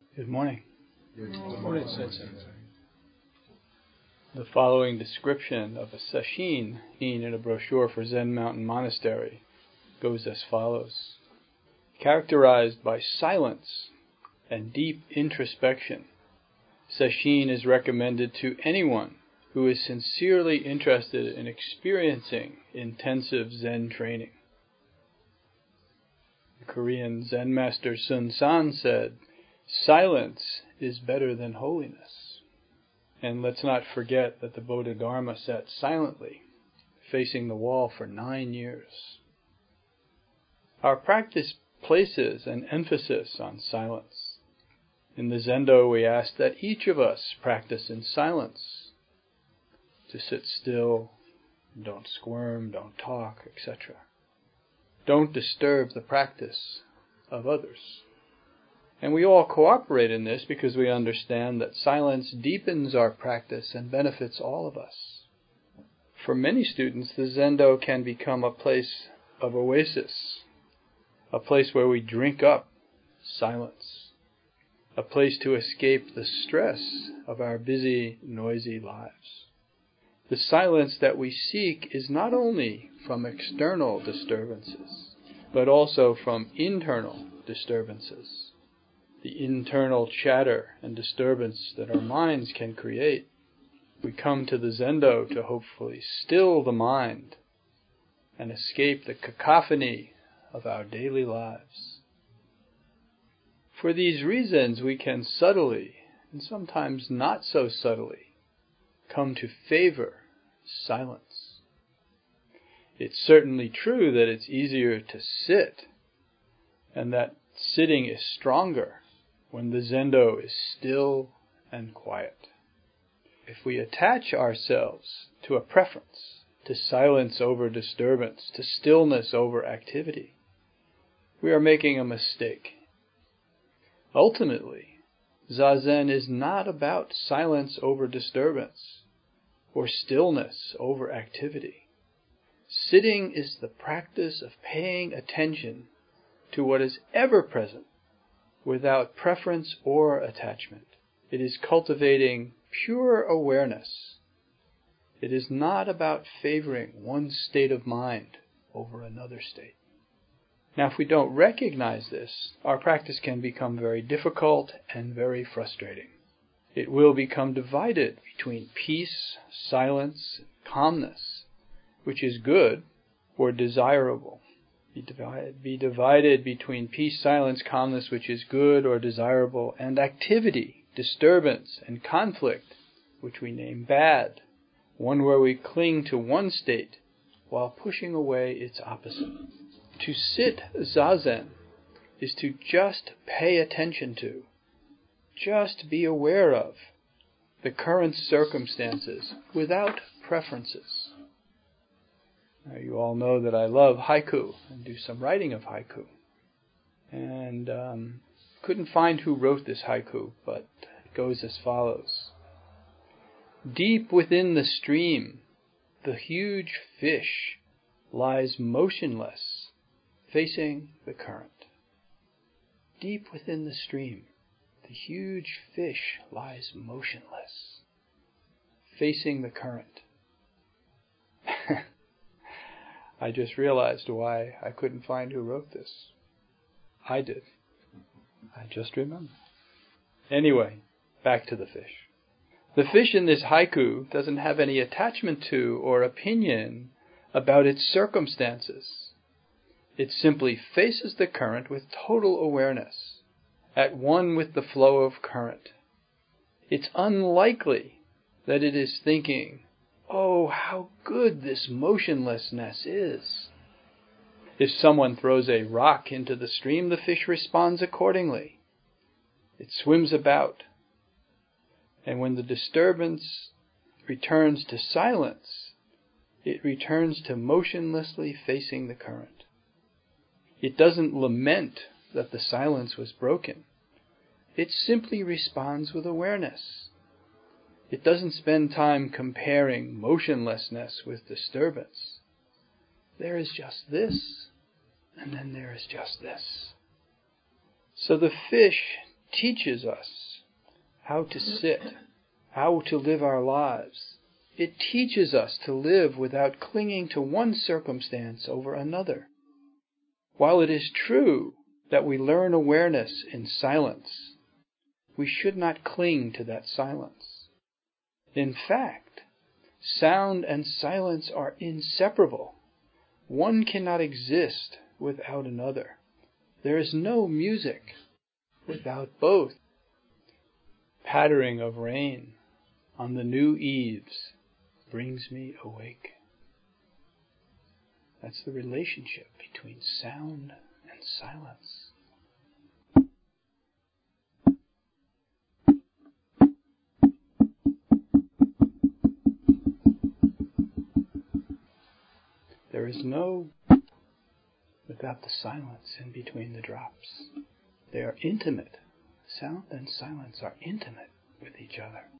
Good morning. Good morning, Sensei. The following description of a sesshin seen in a brochure for Zen Mountain Monastery goes as follows. Characterized by silence and deep introspection, sesshin is recommended to anyone who is sincerely interested in experiencing intensive Zen training. The Korean Zen master Sun San said, "Silence is better than holiness." And let's not forget that the Bodhidharma sat silently, facing the wall for 9 years. Our practice places an emphasis on silence. In the Zendo, we ask that each of us practice in silence, to sit still, don't squirm, don't talk, etc. Don't disturb the practice of others. And we all cooperate in this because we understand that silence deepens our practice and benefits all of us. For many students, the Zendo can become a place of oasis, a place where we drink up silence, a place to escape the stress of our busy, noisy lives. The silence that we seek is not only from external disturbances, but also from internal disturbances. The internal chatter and disturbance that our minds can create. We come to the Zendo to hopefully still the mind and escape the cacophony of our daily lives. For these reasons, we can subtly, and sometimes not so subtly, come to favor silence. It's certainly true that it's easier to sit, and that sitting is stronger when the Zendo is still and quiet. If we attach ourselves to a preference, to silence over disturbance, to stillness over activity, we are making a mistake. Ultimately, Zazen is not about silence over disturbance or stillness over activity. Sitting is the practice of paying attention to what is ever present without preference or attachment. It is cultivating pure awareness. It is not about favoring one state of mind over another state. Now, if we don't recognize this, our practice can become very difficult and very frustrating. It will become divided between peace, silence, and calmness, which is good or desirable. Be divided between peace, silence, calmness, which is good or desirable, and activity, disturbance, and conflict, which we name bad, one where we cling to one state while pushing away its opposite. To sit Zazen is to just pay attention to, just be aware of, the current circumstances without preferences. Now, you all know that I love haiku and do some writing of haiku. And couldn't find who wrote this haiku, but it goes as follows. Deep within the stream, the huge fish lies motionless, facing the current. Deep within the stream, the huge fish lies motionless, facing the current. I just realized why I couldn't find who wrote this. I did. I just remembered. Anyway, back to the fish. The fish in this haiku doesn't have any attachment to or opinion about its circumstances. It simply faces the current with total awareness, at one with the flow of current. It's unlikely that it is thinking, "Oh, how good this motionlessness is." If someone throws a rock into the stream, the fish responds accordingly. It swims about. And when the disturbance returns to silence, it returns to motionlessly facing the current. It doesn't lament that the silence was broken. It simply responds with awareness. It doesn't spend time comparing motionlessness with disturbance. There is just this, and then there is just this. So the fish teaches us how to sit, how to live our lives. It teaches us to live without clinging to one circumstance over another. While it is true that we learn awareness in silence, we should not cling to that silence. In fact, sound and silence are inseparable. One cannot exist without another. There is no music without both. Pattering of rain on the new eaves brings me awake. That's the relationship between sound and silence. There is no without the silence in between the drops. They are intimate. Sound and silence are intimate with each other.